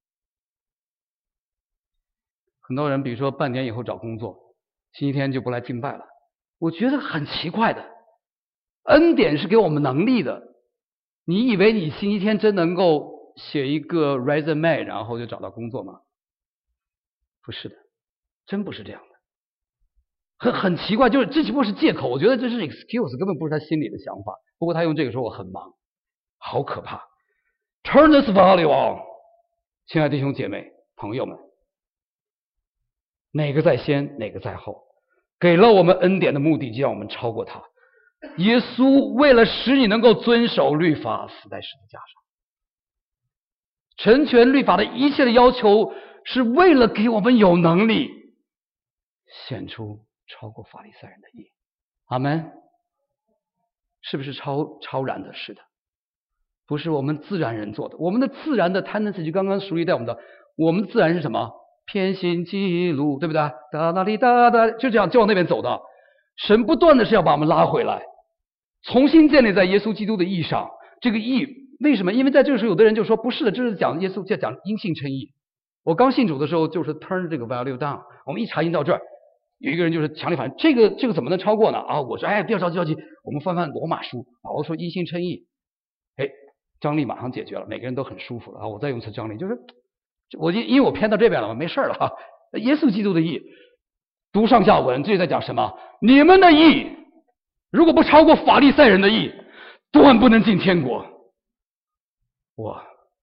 很多人比如说半年以后找工作，星期天就不来敬拜了，我觉得很奇怪的。恩典是给我们能力的，你以为你星期天真能够写一个 resume 然后就找到工作吗？不是的，真不是这样的。很奇怪，就是这只不过是借口，我觉得这是 excuse， 根本不是他心里的想法。不过他用这个说我很忙，好可怕。Turn this value on， 亲爱的弟兄姐妹朋友们，哪个在先，哪个在后？ 给了我们恩典的目的，就让我们超过他。耶稣为了使你能够遵守律法，死在十字架上，成全律法的一切的要求，是为了给我们有能力显出超过法利赛人的义。阿们。是不是超然的？是的，不是我们自然人做的。我们的自然的 tendency 就刚刚熟悉在我们的，我们自然是什么？偏心记录，对不对？哒哒哩哒哒，就这样就往那边走的。神不断的是要把我们拉回来，重新建立在耶稣基督的义上。这个义为什么？因为在这个时候有的人就说不是的，这是讲耶稣在讲因信称义。我刚信主的时候就是 turn 这个 value down， 我们一查经到这儿，有一个人就是强烈反这个怎么能超过呢？啊，我说不要着急，我们翻罗马书，保罗说因信称义，张力马上解决了，每个人都很舒服了啊。我再用一次张力，就是因为我偏到这边了，没事了哈。耶稣基督的义，读上下文，这在讲什么？你们的义如果不超过法利赛人的义，断不能进天国。哇，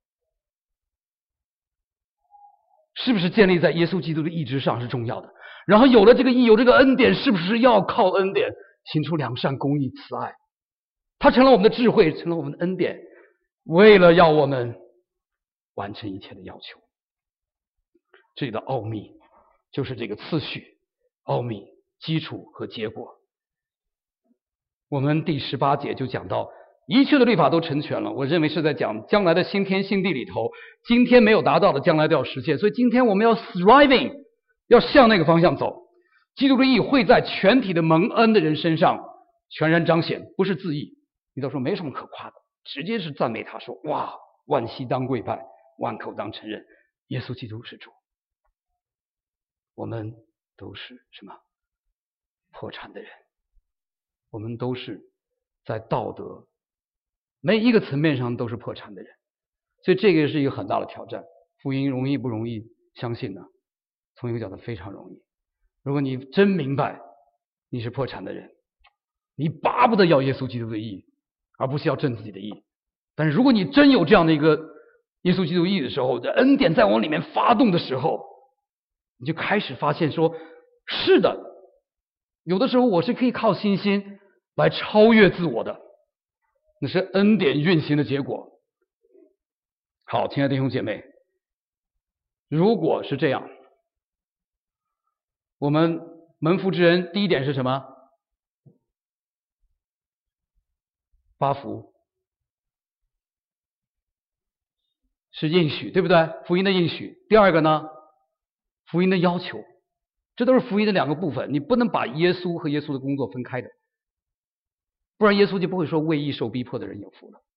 是不是建立在耶稣基督的义之上是重要的？然后有了这个义，有这个恩典，是不是要靠恩典行出良善、公义、慈爱？它成了我们的智慧，成了我们的恩典，为了要我们完成一切的要求。这里的奥秘就是这个次序、奥秘、基础和结果。我们第18节就讲到，一切的律法都成全了。我认为是在讲将来的新天新地里头，今天没有达到的，将来都要实现。所以今天我们要 striving， 要向那个方向走。基督的义会在全体的蒙恩的人身上全然彰显，不是自义。你都说没什么可夸的，直接是赞美他说：哇，万膝当跪拜，万口当承认，耶稣基督是主。我们都是什么？破产的人。我们都是在道德每一个层面上都是破产的人，所以这个是一个很大的挑战。福音容易不容易？相信呢，从一个角度非常容易。如果你真明白你是破产的人，你巴不得要耶稣基督的义，而不是要挣自己的义。但是如果你真有这样的一个耶稣基督义的时候，这恩典在往里面发动的时候，你就开始发现说，是的，有的时候我是可以靠信心来超越自我的，那是恩典运行的结果。好，亲爱的弟兄姐妹，如果是这样，我们蒙福之人第一点是什么？八福是应许，对不对？福音的应许。第二个呢，福音的要求。这都是福音的两个部分，你不能把耶稣和耶稣的工作分开的，不然耶稣就不会说为义受逼迫的人有福了。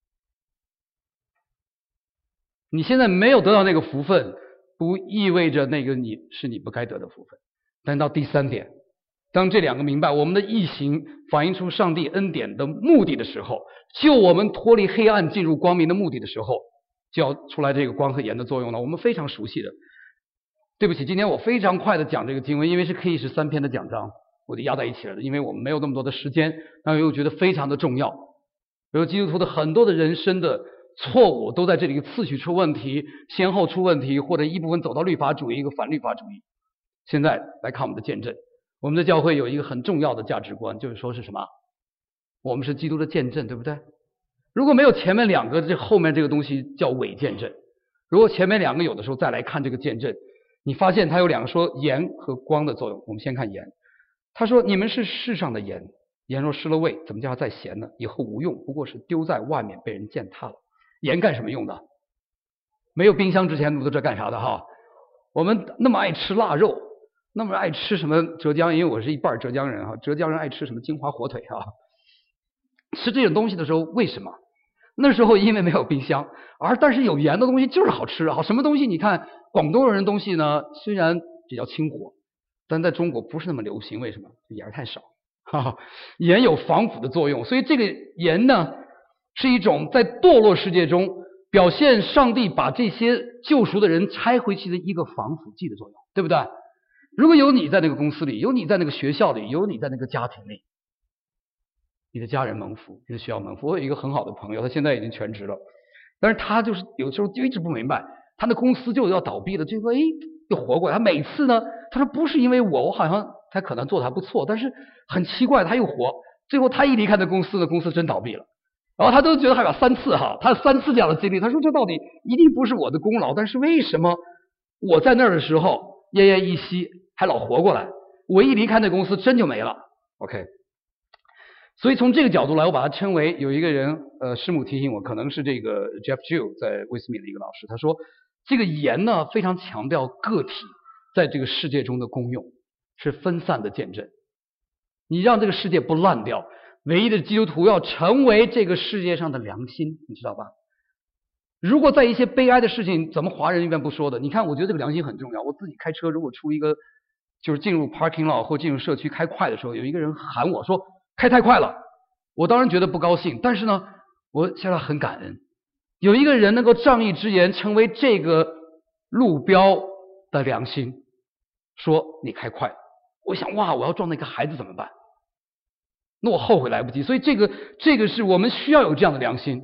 你现在没有得到那个福分，不意味着那个你不该得的福分。但到第三点，当这两个明白我们的义行反映出上帝恩典的目的的时候，救我们脱离黑暗进入光明的目的的时候，就要出来这个光和盐的作用了。我们非常熟悉的。对不起，今天我非常快的讲这个经文，因为是可以是3篇的讲章，我就压在一起了，因为我们没有那么多的时间，但我又觉得非常的重要。比如基督徒的很多的人生的错误都在这里，次序出问题，先后出问题，或者一部分走到律法主义，一个反律法主义。现在来看我们的见证，我们的教会有一个很重要的价值观，就是说是什么？我们是基督的见证，对不对？如果没有前面两个，这后面这个东西叫伪见证。如果前面两个有的时候再来看这个见证，你发现他有两个说盐和光的作用。我们先看盐，他说你们是世上的盐，盐若失了味，怎么叫它再咸呢？以后无用，不过是丢在外面被人践踏了。盐干什么用的？没有冰箱之前不知道这干啥的哈。我们那么爱吃腊肉，那么爱吃什么浙江，因为我是一半浙江人哈，浙江人爱吃什么金华火腿哈。吃这种东西的时候为什么？那时候因为没有冰箱，但是有盐的东西就是好吃啊。什么东西？你看广东人的东西呢，虽然比较清火，但在中国不是那么流行。为什么？盐太少。盐有防腐的作用，所以这个盐呢，是一种在堕落世界中表现上帝把这些救赎的人拆回去的一个防腐剂的作用，对不对？如果有你在那个公司里，有你在那个学校里，有你在那个家庭里，你的家人蒙福，你的学校蒙福。我有一个很好的朋友，他现在已经全职了，但是他就是有时候就一直不明白，他的公司就要倒闭了，这个又活过来。他每次呢，他说不是因为我好像他可能做的还不错，但是很奇怪他又火，最后他一离开那公司，那公司真倒闭了。然后他都觉得还有3次他3次这样的经历，他说这到底一定不是我的功劳，但是为什么我在那儿的时候奄奄一息还老活过来，我一离开那公司真就没了。 OK， 所以从这个角度来，我把它称为，有一个人师母提醒我，可能是这个 Jeff Jew 在威斯敏的一个老师，他说这个盐呢非常强调个体在这个世界中的功用，是分散的见证。你让这个世界不烂掉，唯一的基督徒要成为这个世界上的良心，你知道吧？如果在一些悲哀的事情，咱们华人一般不说的，你看我觉得这个良心很重要。我自己开车如果出一个就是进入 parking lot 或进入社区开快的时候，有一个人喊我说开太快了，我当然觉得不高兴，但是呢我现在很感恩有一个人能够仗义直言，成为这个路标的良心，说你开快了。我想哇，我要撞那个孩子怎么办？那我后悔来不及。所以这个是我们需要有这样的良心。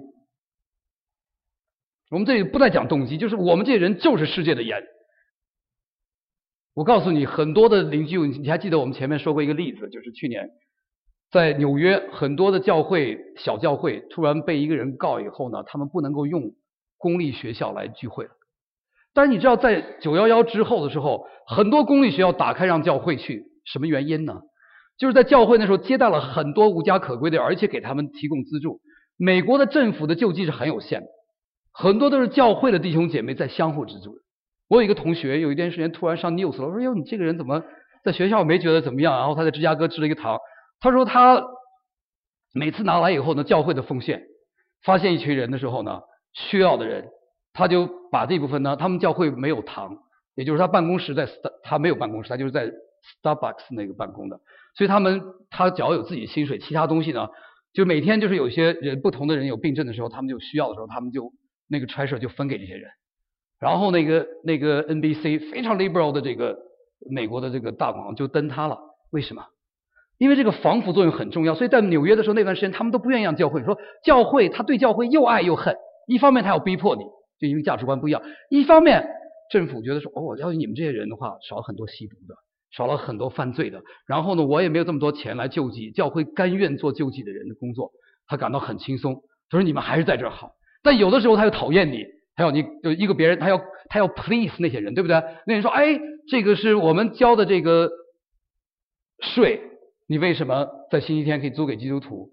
我们这里不再讲动机，就是我们这些人就是世界的盐。我告诉你，很多的邻居，你还记得我们前面说过一个例子，就是去年在纽约很多的教会小教会突然被一个人告以后呢，他们不能够用公立学校来聚会了。但是你知道在911之后的时候，很多公立学校打开让教会去，什么原因呢？就是在教会那时候接待了很多无家可归的，而且给他们提供资助。美国的政府的救济是很有限的，很多都是教会的弟兄姐妹在相互资助的。我有一个同学有一段时间突然上 news 了，我说哟，你这个人怎么在学校没觉得怎么样，然后他在芝加哥支了一个堂，他说他每次拿来以后呢，教会的奉献发现一群人的时候呢，需要的人，他就把这部分呢，他们教会没有堂，也就是他办公室他没有办公室，他就是在 Starbucks 那个办公的，所以他只要有自己薪水，其他东西呢，就每天就是有些人不同的人有病症的时候，他们就需要的时候，他们就那个 treasure 就分给这些人。然后那个 NBC 非常 liberal 的这个美国的这个大广就登他了。为什么？因为这个防腐作用很重要，所以在纽约的时候那段时间他们都不愿意让教会，说教会他对教会又爱又恨，一方面他要逼迫你，就因为价值观不一样，一方面政府觉得说要是你们这些人的话，少了很多吸毒的，少了很多犯罪的，然后呢我也没有这么多钱来救济，教会甘愿做救济的人的工作，他感到很轻松，他说你们还是在这儿好。但有的时候他又讨厌你，还有你有一个别人，他要 please 那些人，对不对？那人说这个是我们交的这个税，你为什么在星期天可以租给基督徒？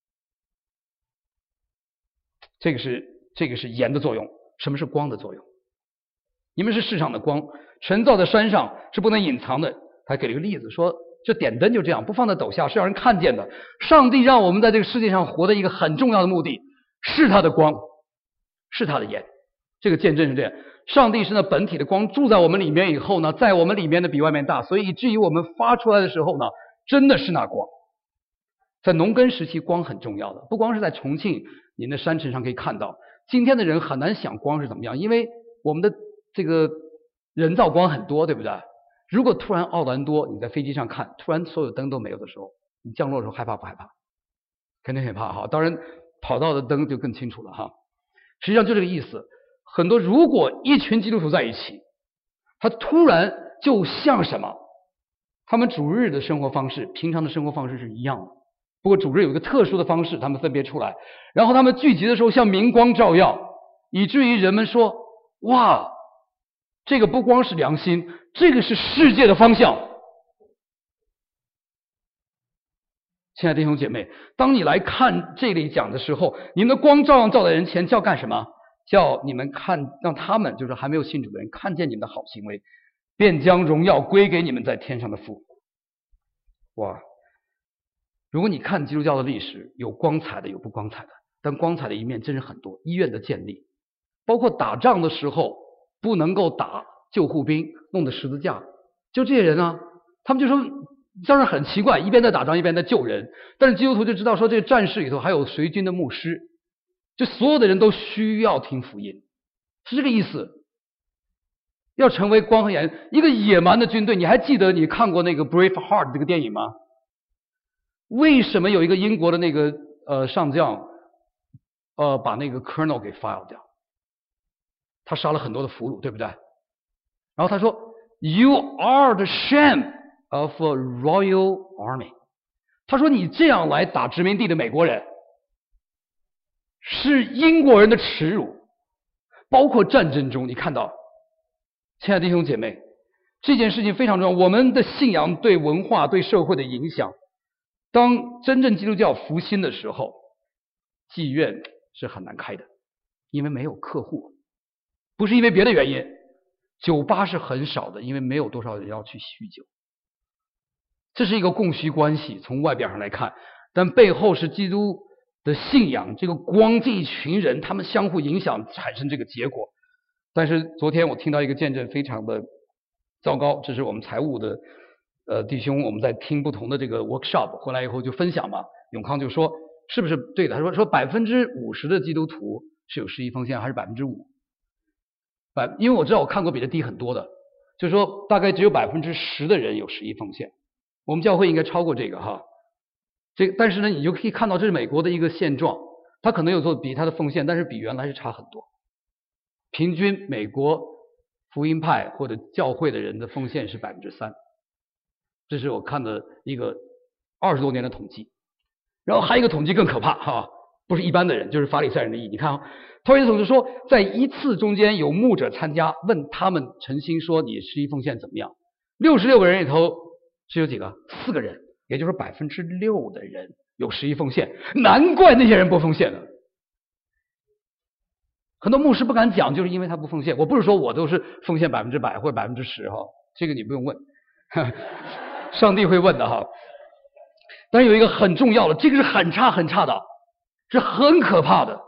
这个是盐的作用。什么是光的作用？你们是世上的光，晨照在山上是不能隐藏的。还给了一个例子，说这点灯就这样，不放在斗下是让人看见的。上帝让我们在这个世界上活的一个很重要的目的是他的光，是他的盐。这个见证是这样，上帝是那本体的光，住在我们里面以后呢，在我们里面的比外面大，所以以至于我们发出来的时候呢，真的是那光。在农耕时期光很重要的，不光是在重庆您的山城上可以看到，今天的人很难想光是怎么样，因为我们的这个人造光很多，对不对？如果突然奥兰多你在飞机上看，突然所有灯都没有的时候，你降落的时候害怕不害怕？肯定害怕哈。当然跑道的灯就更清楚了哈。实际上就这个意思。很多如果一群基督徒在一起，他突然就像什么？他们主日的生活方式，平常的生活方式是一样的，不过主日有一个特殊的方式，他们分别出来，然后他们聚集的时候像明光照耀，以至于人们说：哇，这个不光是良心，这个是世界的方向。亲爱的弟兄姐妹，当你来看这里讲的时候，你们的光照样照在人前，叫干什么？叫你们看，让他们就是还没有信主的人看见你们的好行为，便将荣耀归给你们在天上的父。哇！如果你看基督教的历史，有光彩的，有不光彩的，但光彩的一面真是很多。医院的建立，包括打仗的时候不能够打救护兵，弄的十字架，就这些人啊，他们就说，当然很奇怪，一边在打仗一边在救人，但是基督徒就知道说，这个战士里头还有随军的牧师。就所有的人都需要听福音，是这个意思。要成为光和盐，一个野蛮的军队。你还记得你看过那个 Braveheart 这个电影吗？为什么有一个英国的那个上将把那个 Colonel 给 fire 掉？他杀了很多的俘虏，对不对？然后他说 You are the shame， of a royal army。他说你这样来打殖民地的美国人，是英国人的耻辱。包括战争中，你看到，亲爱的弟兄姐妹，这件事情非常重要。我们的信仰对文化、对社会的影响，当真正基督教复兴的时候，妓院是很难开的，因为没有客户，不是因为别的原因。酒吧是很少的，因为没有多少人要去酗酒。这是一个供需关系，从外表上来看，但背后是基督的信仰，这个光，这一群人他们相互影响产生这个结果。但是昨天我听到一个见证非常的糟糕，这是我们财务的弟兄，我们在听不同的这个 workshop 回来以后就分享嘛，永康就说是不是对的？他说50%的基督徒是有十一奉献，还是5%？因为我知道我看过比这低很多的，就是说大概只有10%的人有十一奉献。我们教会应该超过这个哈。但是呢，你就可以看到这是美国的一个现状，他可能有做比他的奉献，但是比原来是差很多。平均美国福音派或者教会的人的奉献是3%，这是我看的一个20多年的统计。然后还有一个统计更可怕哈，不是一般的人，就是法利赛人的意。你看他意思是说，在一次中间有牧者参加，问他们诚心说你十一奉献怎么样？66个人里头只有几个？4个人，也就是6%的人有十一奉献。难怪那些人不奉献了。很多牧师不敢讲，就是因为他不奉献。我不是说我都是奉献100%或者10%哈，这个你不用问，上帝会问的哈。但是有一个很重要的，这个是很差很差的，是很可怕的。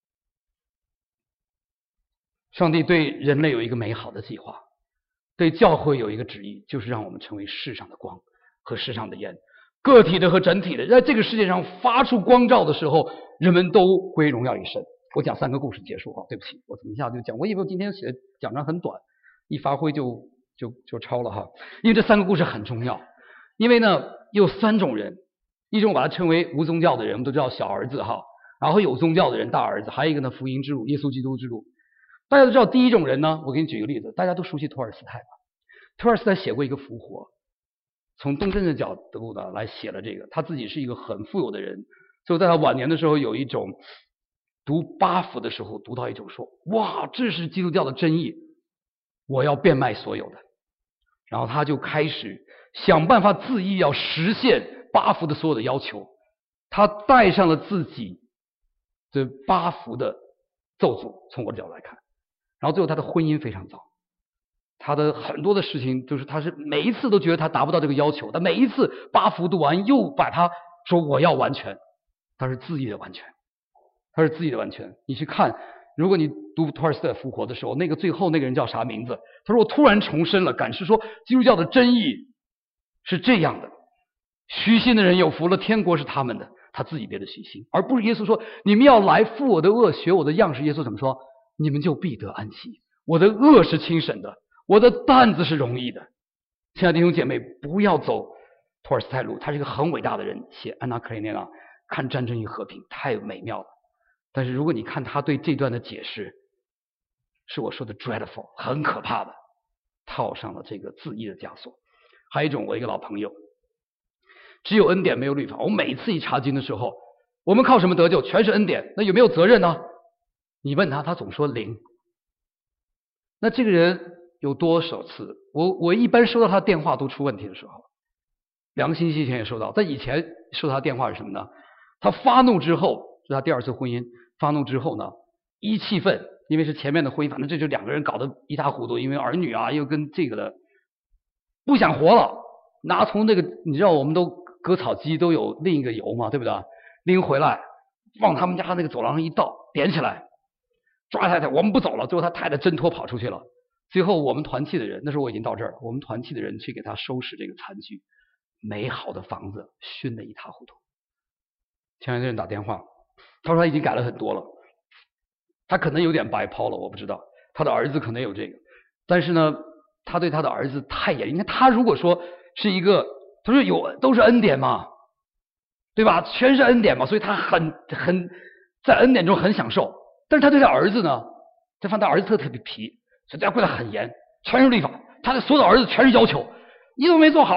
上帝对人类有一个美好的计划，对教会有一个旨意，就是让我们成为世上的光和世上的盐，个体的和整体的，在这个世界上发出光照的时候，人们都归荣耀于神。我讲3个故事结束哈，对不起，我怎么一下就讲？我以为我今天写的讲章很短，一发挥就超了哈。因为这3个故事很重要，因为呢有3种人，一种把它称为无宗教的人，我们都知道小儿子哈，然后有宗教的人大儿子，还有一个呢福音之路，耶稣基督之路。大家都知道第一种人呢，我给你举个例子，大家都熟悉托尔斯泰吧？托尔斯泰写过一个复活，从东正的角度呢来写了这个。他自己是一个很富有的人，就在他晚年的时候，有一种读八福的时候读到一种说，哇，这是基督教的真意，我要变卖所有的。然后他就开始想办法自意要实现八福的所有的要求，他带上了自己的八福的咒诅，从我的角度来看。然后最后他的婚姻非常糟，他的很多的事情就是他是每一次都觉得他达不到这个要求，但每一次八福读完又把他说我要完全，他是自意的完全，他是自己的完全。你去看，如果你读托尔斯泰复活的时候，那个最后那个人叫啥名字？他说我突然重生了，感受说基督教的真意是这样的，虚心的人有福了，天国是他们的。他自己变得虚心，而不是耶稣说你们要来负我的恶，学我的样式。耶稣怎么说？你们就必得安息。我的恶是轻省的，我的担子是容易的。亲爱的弟兄姐妹，不要走托尔斯泰路，他是一个很伟大的人，写《安娜·卡列尼娜》看战争与和平太美妙了。但是如果你看他对这段的解释，是我说的 dreadful， 很可怕的，套上了这个自义的枷锁。还有一种，我一个老朋友，只有恩典没有律法。我每次一查经的时候，我们靠什么得救？全是恩典，那有没有责任呢？你问他，他总说0。那这个人有多少次？我一般收到他电话都出问题的时候，2个星期前也收到。在以前收到他电话是什么呢？他发怒之后，是他第2次婚姻，发怒之后呢，一气愤，因为是前面的婚姻，反正这就2个人搞得一塌糊涂，因为儿女啊又跟这个的，不想活了，拿从那个你知道我们都割草机都有另一个油嘛，对不对？拎回来往他们家那个走廊上一倒，点起来，抓太太，我们不走了。最后他太太挣脱跑出去了。最后我们团契的人，那时候我已经到这儿了，我们团契的人去给他收拾这个残局，美好的房子熏得一塌糊涂。前两天人打电话，他说他已经改了很多了，他可能有点白抛了，我不知道，他的儿子可能有这个，但是呢，他对他的儿子太严。你看他如果说是一个，他说都是恩典嘛，对吧？全是恩典嘛，所以他很在恩典中很享受。但是他对他儿子呢，他发现他儿子特别皮，所以他对他很严，全是律法。他的所有的儿子全是要求，你怎么没做好呢？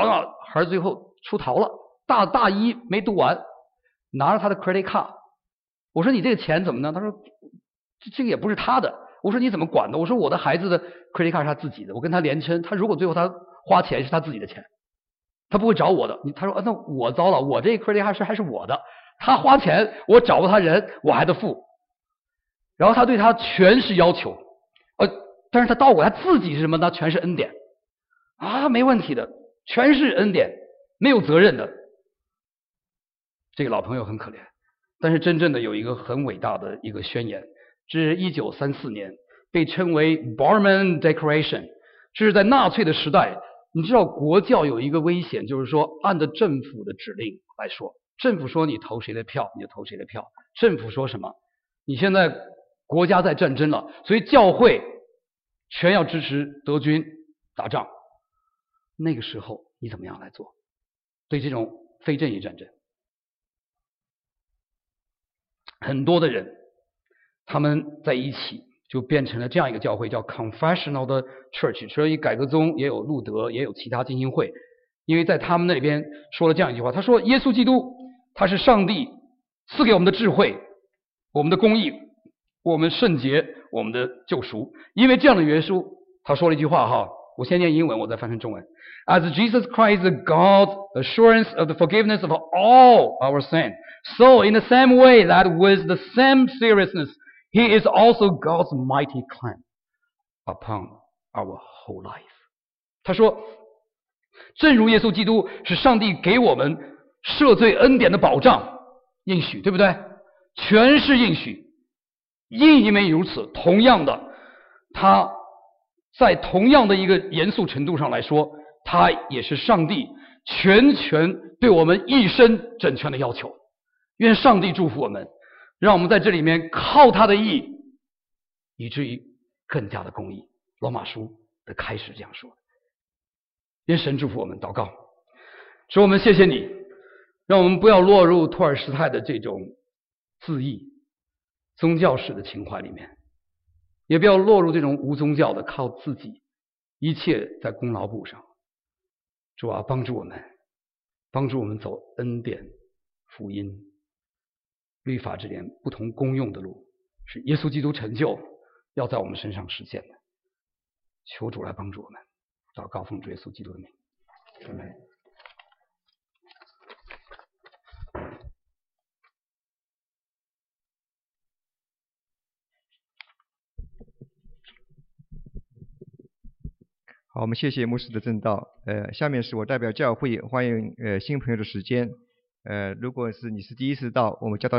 孩子最后出逃了，大一没读完，拿着他的 credit card。我说你这个钱怎么呢？他说这个也不是他的。我说你怎么管的？我说我的孩子的 credit card 是他自己的，我跟他连称，他如果最后他花钱是他自己的钱，他不会找我的。他说那我糟了，我这 credit card 还是我的，他花钱我找不他人，我还得付。然后他对他全是要求，但是他倒过来他自己是什么呢？全是恩典啊，没问题的，全是恩典，没有责任的。这个老朋友很可怜，但是真正的有一个很伟大的一个宣言，这是1934年被称为 Bormann Declaration， 这是在纳粹的时代。你知道国教有一个危险，就是说按照政府的指令来说，政府说你投谁的票你就投谁的票，政府说什么，你现在国家在战争了，所以教会全要支持德军打仗。那个时候你怎么样来做？对这种非正义战争，很多的人他们在一起就变成了这样一个教会，叫 Confessional 的 Church。 所以改革宗也有路德，也有其他浸信会，因为在他们那边说了这样一句话，他说耶稣基督他是上帝赐给我们的智慧，我们的公义，我们圣洁，我们的救赎。因为这样的元素，他说了一句话哈，我先念英文，我再翻成中文。As Jesus Christ is God's assurance of the forgiveness of all our sin, so in the same way that with the same seriousness, He is also God's mighty claim upon our whole life. 他说，正如耶稣基督是上帝给我们赦罪恩典的保障，应许，对不对？全是应许。因为如此，同样的，他在同样的一个严肃程度上来说，他也是上帝全权对我们一生整全的要求。愿上帝祝福我们，让我们在这里面靠他的义，以至于更加的公义。罗马书的开始这样说。愿神祝福我们，祷告。主，我们谢谢你，让我们不要落入托尔斯泰的这种自义宗教式的情怀里面，也不要落入这种无宗教的靠自己，一切在功劳簿上。主啊，帮助我们走恩典、福音、律法之间不同功用的路，是耶稣基督成就要在我们身上实现的。求主来帮助我们，祷告奉主耶稣基督的名。阿们。 好，我们谢谢牧师的证道。下面是我代表教会欢迎新朋友的时间。如果你是第一次到我们教导